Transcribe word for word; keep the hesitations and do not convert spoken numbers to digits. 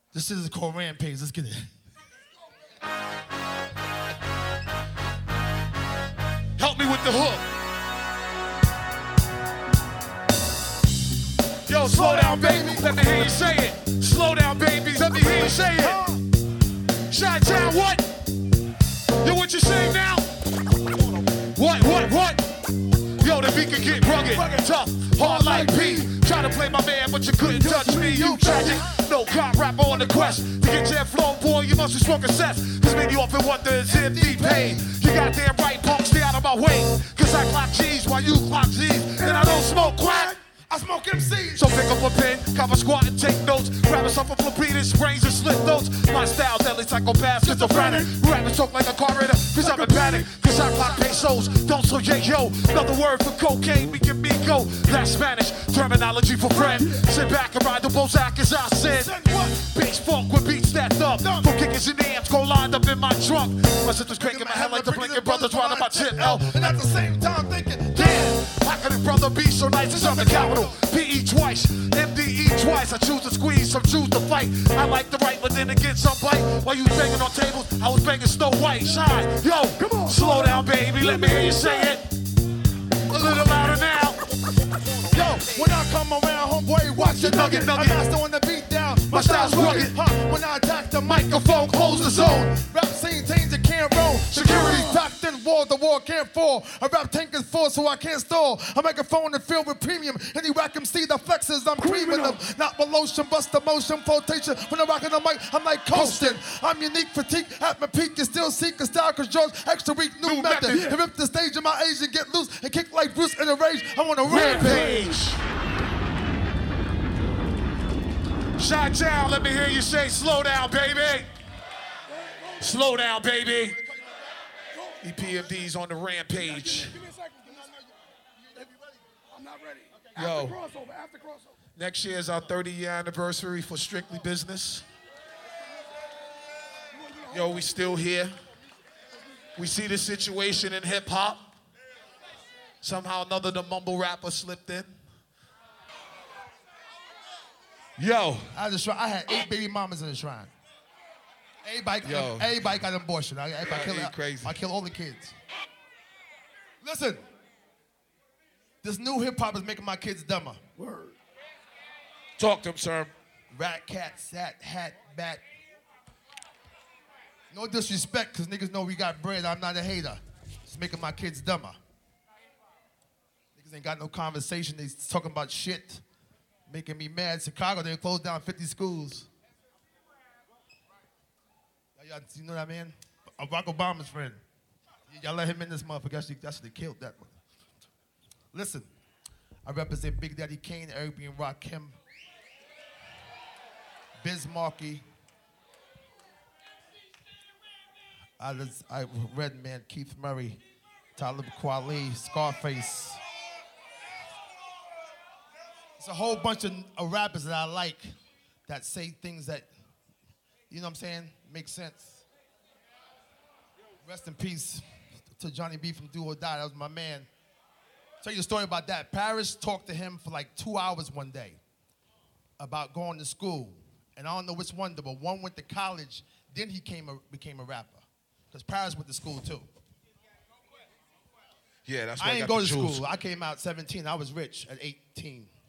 This is called Rampage. Let's get it. Help me with the hook. Yo, slow down, baby. Let me hear you say it. Slow down, baby. Let me hear you say it. Shot down, what? Yo, what you saying now? What, what, what? Yo, the beat can get rugged, tough, hard like P. Try to play my man, but you couldn't touch me. You tragic. No cop rapper on the quest. To get your flow, boy, you must be smoking cess. Cause many often wonder is in deep pain. You got damn right, punk, stay out of my way. Cause I clock G's while you clock G's. And I don't smoke crack. I smoke M Cs. So pick up a pen, cover squat and take notes. Grab yourself a flapetus, brains and slit throats. My style, deadly psychopath, schizophrenic. Rappers talk like a car raider, cause I'm in panic. Cause I clock pesos, don't so yeah yo. Another word for cocaine, me and me go. That's Spanish, terminology for friend. Sit back and ride the Bozak as I said. Bass funk with beats that up. For kickers and amps, go lined up in my trunk. My sister's cranking my head like the blinking brothers riding my tip L. And at the same time thinking, damn, how could a brother be so nice as I'm the capital? P E twice, M D E twice. I choose to squeeze, some choose to fight. I like to write, but then again some bite. While you banging on tables, I was banging Snow White. Shine, yo, come on, slow down, baby. Let me hear you say it. A little louder now. Yo, when I come around, homeboy, watch your nugget. I'm master on the beat down. My style's rugged. Huh, when I attack the microphone, close the zone. Rap scene teams that can't roll. Security packed in, wall the wall can't fall. A rap tank is full, so I can't stall. A microphone is filled with premium. Any whack em see the flexes, I'm creaming them. Not with lotion, bust the motion, flotation. When I'm rocking the mic, I'm like coasting. I'm unique, fatigue, at my peak. You still seek a style, cause yours extra weak, new, new method. method. And rip the stage in my age and get loose and kick like Bruce in a rage. I want a rampage. Shot down, let me hear you say, slow down, baby. Slow down, baby. E P M D's on the rampage. I'm not ready. Yo, after crossover, after crossover. Next year is our thirty year anniversary for Strictly Business. Yo, we still here. We see the situation in hip hop. Somehow another the mumble rapper slipped in. Yo. I, just, I had eight baby mamas in the shrine. Everybody, Yo. everybody got an abortion. I, I, I, kill, ain't crazy. I kill all the kids. Listen. This new hip hop is making my kids dumber. Word. Talk to him, sir. Rat, cat, sat, hat, bat. No disrespect, because niggas know we got bread. I'm not a hater. It's making my kids dumber. Niggas ain't got no conversation. They talking about shit. Making me mad. Chicago, they closed down fifty schools. Y'all, you know what I mean? Uh, Barack Obama's friend. Y'all let him in this motherfucker. Actually, actually killed that one. Listen, I represent Big Daddy Kane, Eric B. and Rakim, Biz Markie. I, just, I Redman, Keith Murray, Talib Kweli, Scarface. It's a whole bunch of uh, rappers that I like that say things that, you know what I'm saying, make sense. Rest in peace to Johnny B from Do or Die. That was my man. Tell you a story about that. Paris talked to him for like two hours one day about going to school. And I don't know which one, but one went to college, then he came a, became a rapper. Because Paris went to school too. Yeah, that's why I I didn't got go the to jewels. school. I came out seventeen. I was rich at eighteen.